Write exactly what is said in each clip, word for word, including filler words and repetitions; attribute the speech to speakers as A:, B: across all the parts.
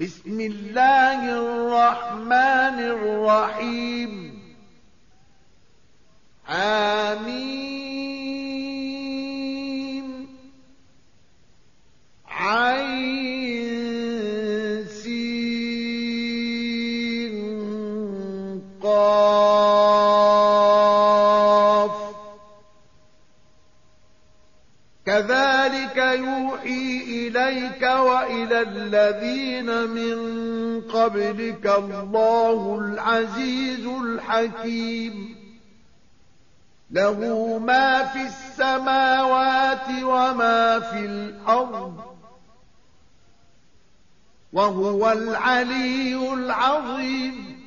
A: بسم الله الرحمن الرحيم آمين عين سين قاف كذلك يوحي إليك وإلى الذين من قبلك الله العزيز الحكيم له ما في السماوات وما في الأرض وهو العلي العظيم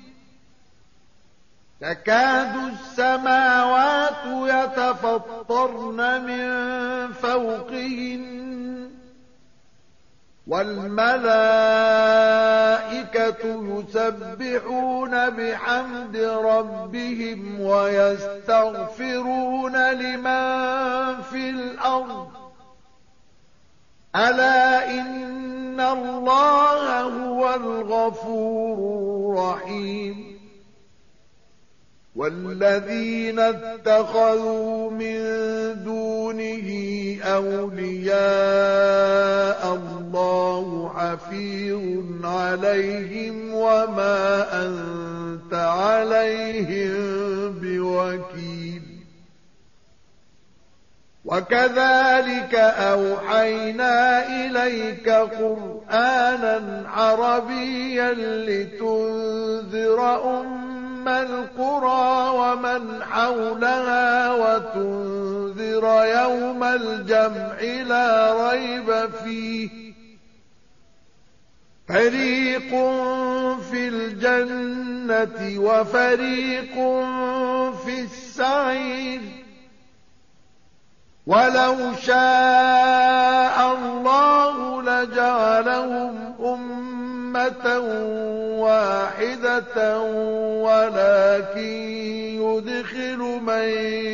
A: تكاد السماوات يتفطرن من فوقهن والملائكة يسبحون بحمد ربهم ويستغفرون لمن في الأرض ألا إن الله هو الغفور الرحيم والذين اتخذوا من دونه أولياء الله حفيظ عليهم وما أنت عليهم بوكيل وكذلك أوحينا إليك قرآنا عربيا لتنذر أمة القرى ومن حولها وتنذر يوم الجمع لا ريب فيه فريق في الجنة وفريق في السعير ولو شاء الله لجعلهم أمة واحدة ولكن يدخل من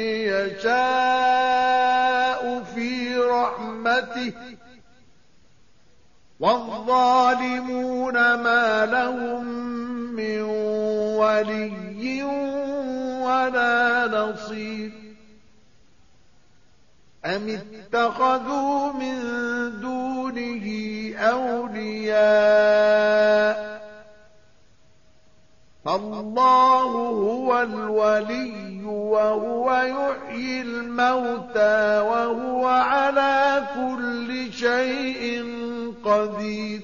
A: يشاء في رحمته والظالمون ما لهم من ولي ولا نصير أم اتخذوا من دونه أولياء فالله هو الولي وهو يحيي الموتى وهو على كل شيء قدير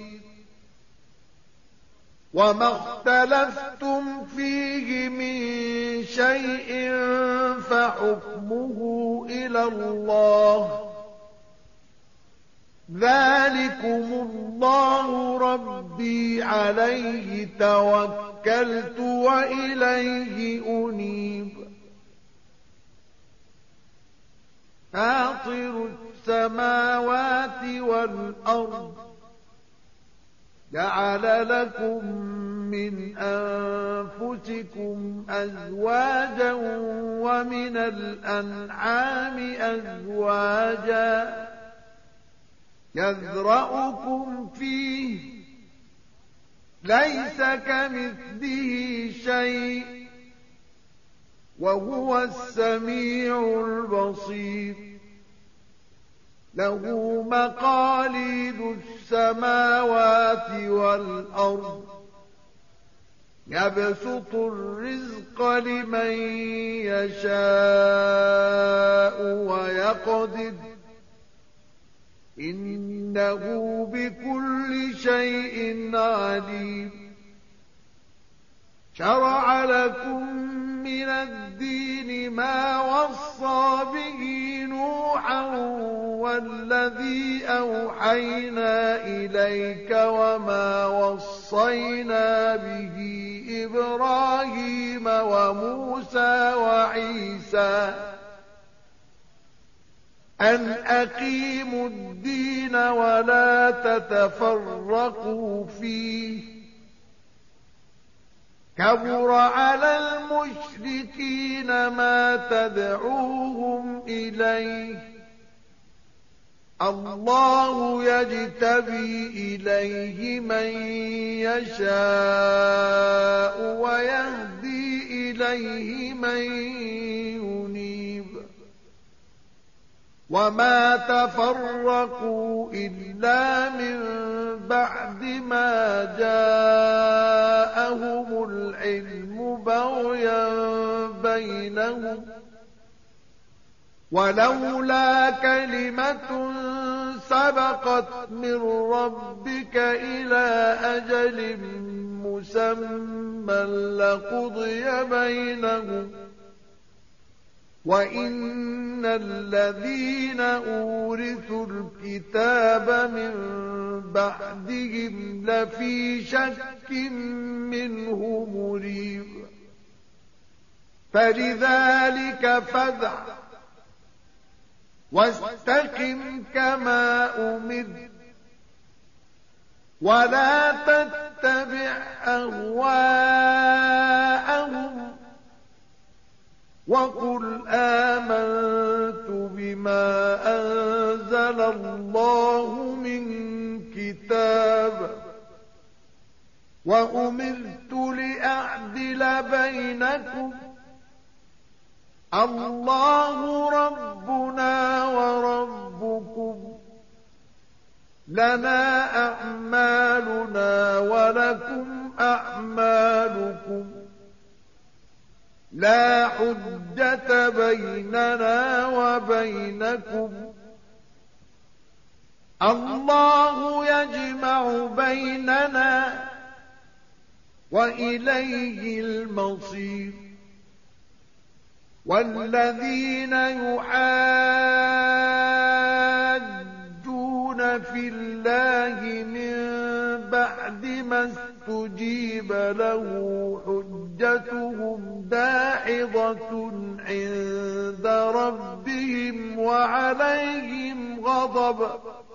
A: وما اختلفتم فيه من شيء فحكمه إلى الله ذلكم الله ربي عليه توكلت وإليه أنيب فاطر السماوات والأرض جعل لكم من أنفسكم أزواجا ومن الأنعام أزواجا يذرأكم فيه ليس كمثله شيء وهو السميع البصير له مقاليد السماوات والأرض يبسط الرزق لمن يشاء ويقدر إنه بكل شيء عليم شرع لكم من الدين ما وصى به نوحا والذي أوحينا إليك وما وصينا به إبراهيم وموسى وعيسى أن أقيموا الدين ولا تتفرقوا فيه كبر على المشركين ما تدعوهم إليه الله يجتبي إليه من يشاء ويهدي إليه من ينيب وما تفرقوا إلا من بعد ما جاءهم العلم بغيا بينهم ولولا كلمة سبقت من ربك إلى أجل مسمى لقضي بينهم وإن الذين أورثوا الكتاب من بعدهم لفي شك منه مريب فلذلك فادع واستقم كما أمرت ولا تتبع أهواءهم وقل آمنت بما أنزل الله من كتاب وأمرت لأعدل بينكم الله ربنا وربكم لنا أعمالنا ولكم أعمالكم لا حجة بيننا وبينكم الله يجمع بيننا وإليه المصير والذين يحاجون في الله من بعد ما استجيب له حجتهم داحضة عند ربهم وعليهم غضب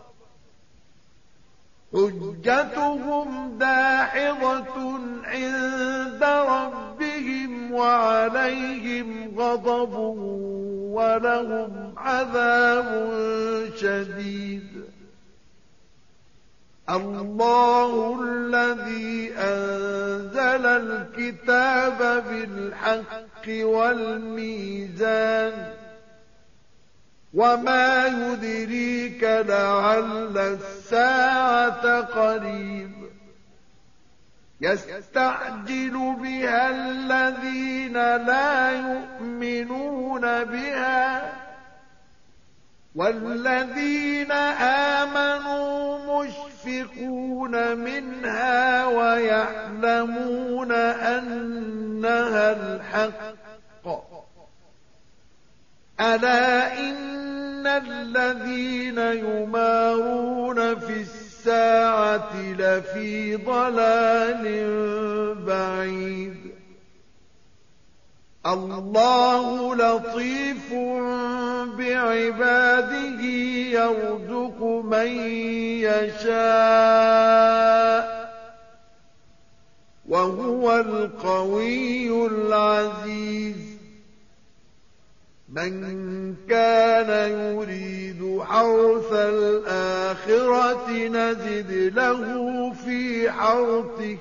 A: حجتهم داحضة عند ربهم وعليهم غضب ولهم عذاب شديد الله الذي أنزل الكتاب بالحق والميزان وما يدريك لعل الساعة قريب يستعجل بها الذين لا يؤمنون بها والذين آمنوا مشفقون منها ويعلمون أنها الحق ألا إن الذين يمارون في الساعة لفي ضلال بعيد الله لطيف بعباده يرزق من يشاء وهو القوي العزيز من كان يريد حرث الآخرة نزد له في حرثه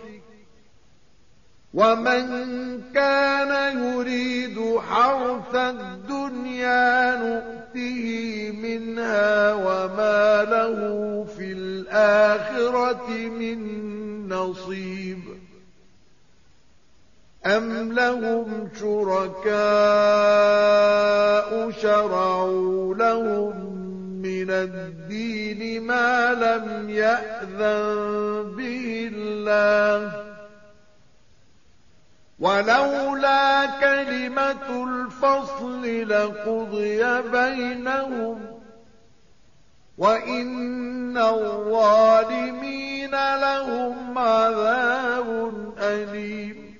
A: ومن كان يريد حرث الدنيا نؤته منها وما له في الآخرة من نصيب أم لهم شركاء شرعوا لهم من الدين ما لم يأذن به الله ولولا كلمة الفصل لقضي بينهم وإن الظالمين لهم عذاب أليم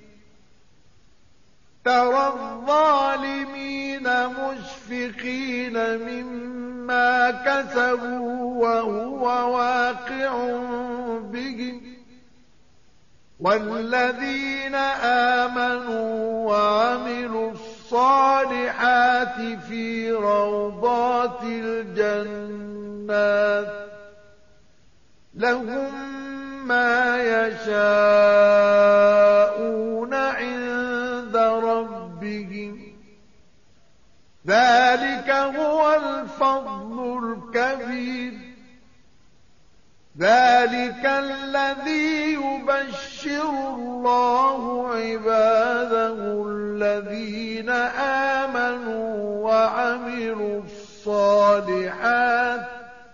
A: ترى الظالمين مشفقين مما كسبوا وهو واقع بهم والذين آمنوا وعملوا الصالحات في روضات الجنات لهم ما يشاءون عند ربهم ذلك هو الفضل الكبير ذلك الذي يبشر الله عباده الذين آمنوا وعملوا الصالحات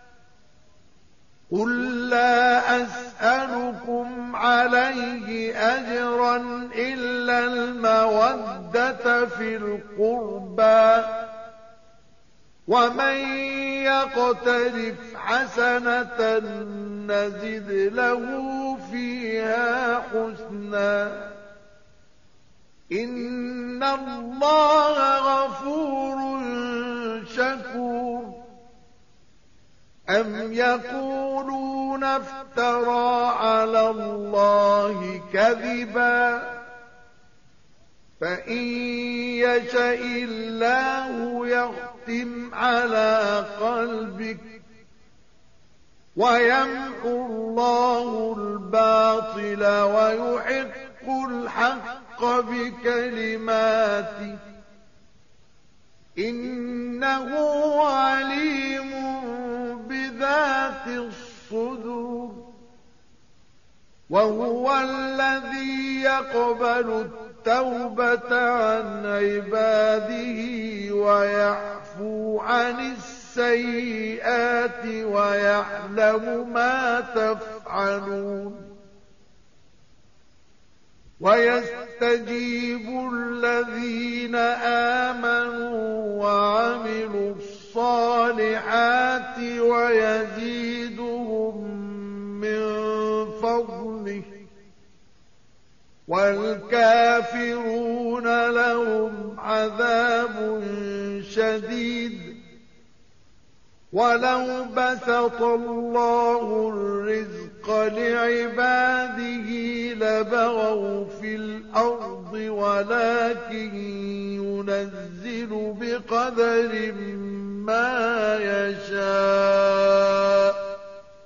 A: قل لا أسألكم عليه أجرا إلا المودة في القربى ومن يقترف حسنة نزد له فيها حسنا إن الله غفور شكور أم يقولون افترى على الله كذبا فإن يشأ الله يختم على قلبك ويمحو الله الباطل ويحق الحق بكلماته إنه عليم بذات الصدور وهو الذي يقبل التوبة عن عباده ويعفو عن السيئات ويعلم ما تفعلون ويستجيب الذين آمنوا وعملوا الصالحات ويزيدهم من فضله والكافرون لهم عذاب شديد ولو بسط الله الرزق لعباده لبغوا في الأرض ولكن ينزل بقدر ما يشاء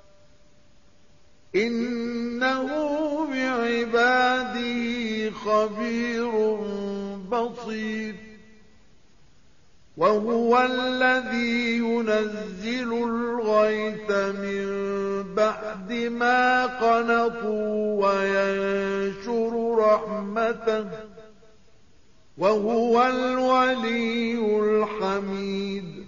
A: إنه بعباده خبير بصير وهو الذي ينزل الغيث من بعد ما قنطوا وينشر رحمته وهو الولي الحميد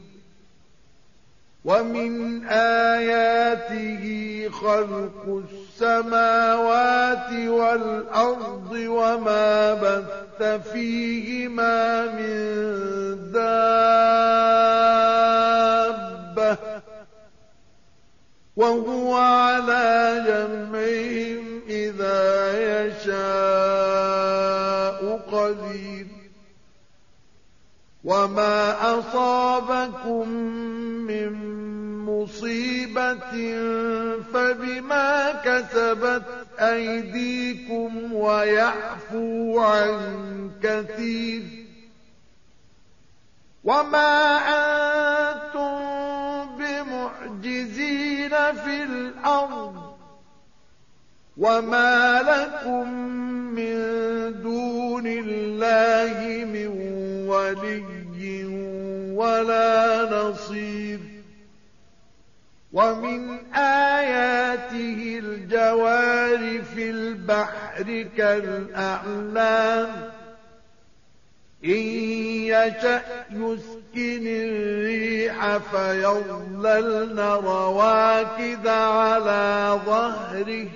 A: ومن آياته خلق السماوات والأرض وما بث فيهما من دابة وهو على جمعهم إذا يشاء قدير وما أصابكم من مصيبة فبما كسبت أيديكم ويعفو عن كثير وما أنتم بمعجزين في الأرض وما لكم من دون الله من ولي ولا نصير ومن آياته الجوار في البحر كالأعلام إن يشأ يسكن الريح فيظللن رواكد على ظهره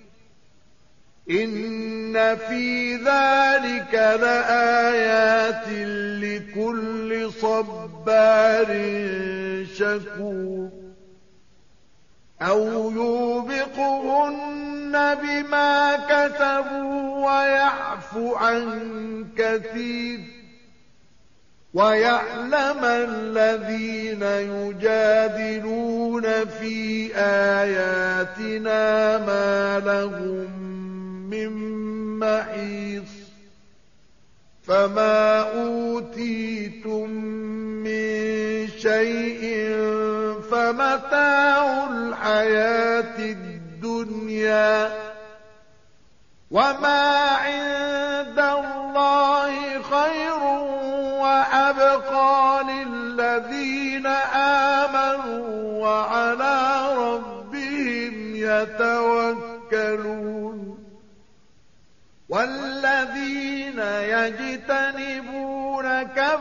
A: إن في ذلك لآيات لكل صبار شكور أو يوبقهن بما كسبوا ويعفو عن كثير ويعلم الذين يجادلون في آياتنا ما لهم من محيص فما أوتيتم من شيء فمتاع الحياة الدنيا وما عند الله خير وأبقى للذين آمنوا وعلى ربهم يتوكلون والذين يجتنبون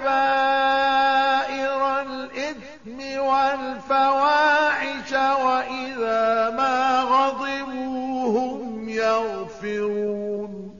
A: كبائر الإثم والفواحش وإذا ما غضبوا هم يغفرون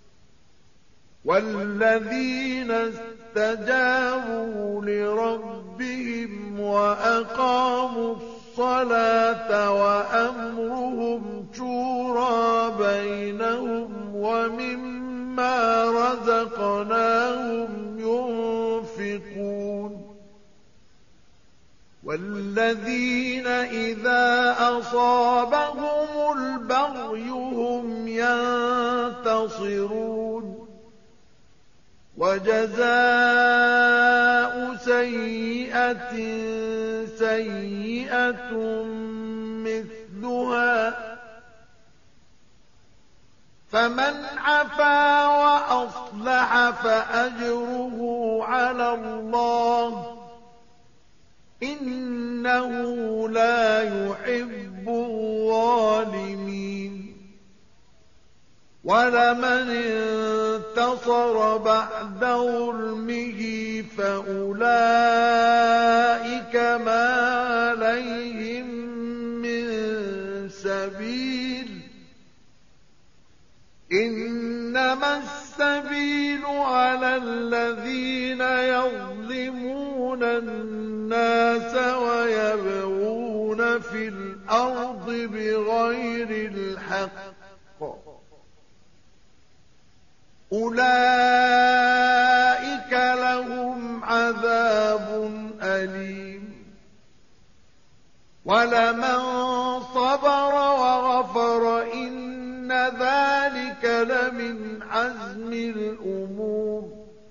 A: والذين استجابوا لربهم وأقاموا الصلاة وأمرهم شورى بينهم ومما رزقناهم ينفقون والذين إذا أصابهم البغي هم ينتصرون وجزاء سيئة سيئة مثلها فمن عفا وأصلح فأجره على الله إنه لا يحب الظالمين ولمن انتصر بعد ظلمه فأولئك ما عليهم من سبيل إنما السبيل على الذين يظلمون الناس ويبغون في الأرض بغير الحق أولئك لهم عذاب أليم ولمن صبر وغفر إن ذلك لمن عزم الأمور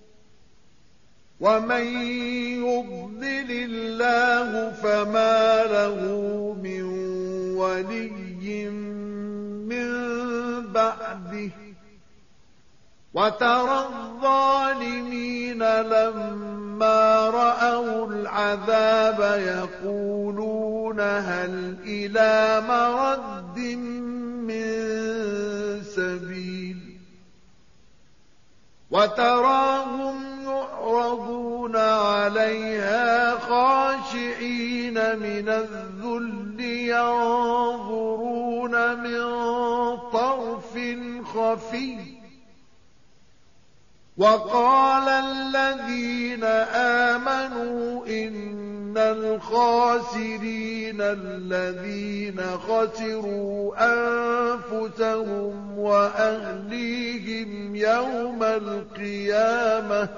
A: ومن يضلل الله فما له من ولي من بعده وترى الظالمين لما رأوا العذاب يقولون هل إلى مرد من سبيل وتراهم يعرضون عليها خاشعين من الذل ينظرون من طرف خفي وقال الذين آمنوا إن الخاسرين الذين خسروا أنفسهم وأهليهم يوم القيامة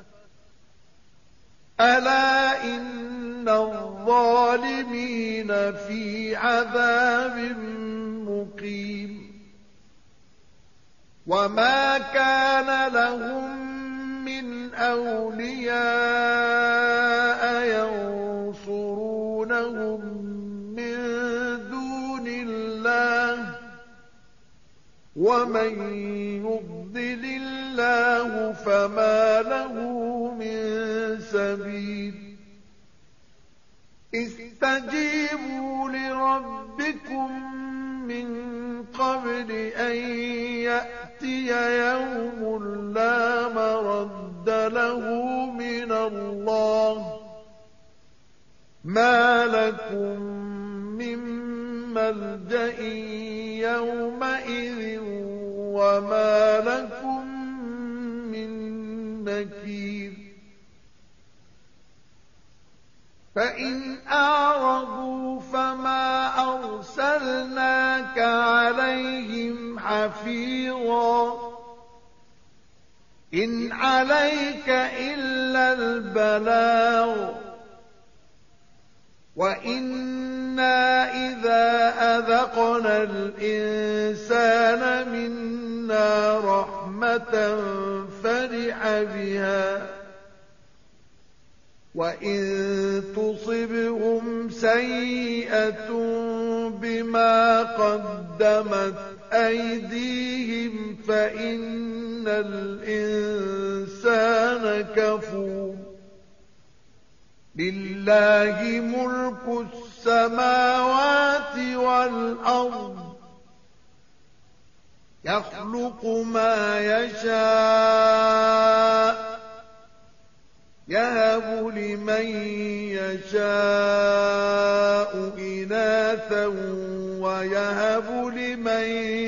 A: ألا إن الظالمين في عذاب مقيم وما كان لهم من أولياء ينصرونهم من دون الله ومن يضلل الله فما له من سبيل استجيبوا لربكم من قبل أن يأتي يوم لا مرد له من الله ما لكم من ملجأ يومئذ وما لكم من نكير فإن أعرضوا فما أرسلناك عليهم حفيظا إن عليك إلا البلاغ وإنا إذا أذقنا الإنسان منا رحمة نِعْمَةً فَرِحَ بِهَا وَإِن تُصِبْهُمْ سَيِّئَةٌ بِمَا قَدَّمَتْ أَيْدِيهِمْ فَإِنَّ الْإِنسَانَ كَفُورٌ لِلَّهِ مُلْكُ السَّمَاوَاتِ وَالْأَرْضِ يَخْلُقُ مَا يَشَاءُ يَهَبُ لِمَن يَشَاءُ إِنَاثًا وَيَهَبُ لِمَن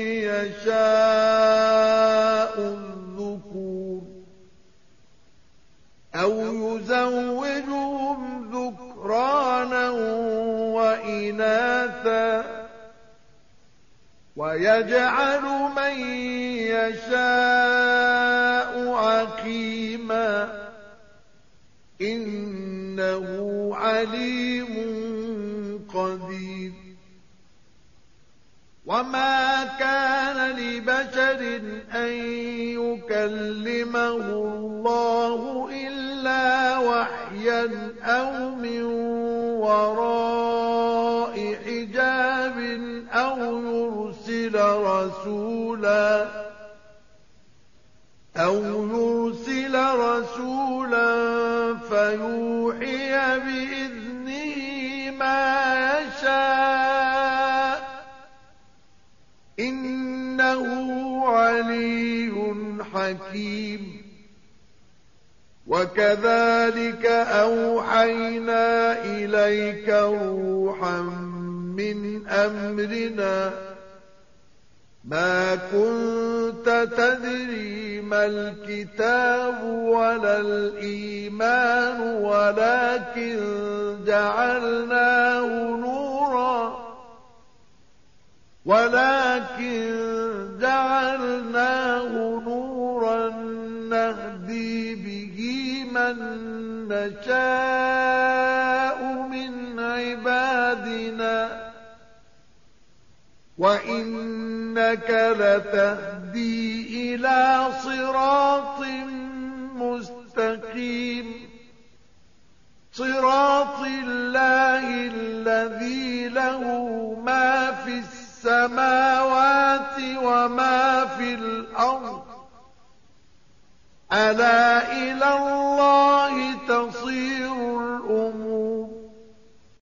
A: يَشَاءُ الذُّكُورَ أَوْ يُزَوِّجُهُمْ ذُكْرَانًا وَإِنَاثًا وَيَجْعَلُ مَن يَشَاءُ عَقِيمًا إِنَّهُ عَلِيمٌ قَدِيرٌ وَمَا كَانَ لِبَشَرٍ أَن يُكَلِّمَهُ اللَّهُ إِلَّا وَحْيًا أَوْ مِن وَرَاءِ حِجَابٍ أَوْ يُرْسِلَ رَسُولًا أَوْ يُرْسِلَ رَسُولًا فَيُوحِيَ بِإِذْنِهِ مَا يَشَاءُ إِنَّهُ عَلِيٌّ حَكِيمٌ وَكَذَلِكَ أَوْحَيْنَا إِلَيْكَ رُوحًا مِّنْ أَمْرِنَا مَا كُنتَ تَدْرِي مَا الْكِتَابُ وَلَا الْإِيمَانُ وَلَكِن جَعَلْنَاهُ نُورًا ولكن جعلناه نورا نهدي به من نشاء من عبادنا وإنك لتهدي إلى صراط مستقيم صراط الله الذي له ما في السماوات وما في الأرض ألا إلى الله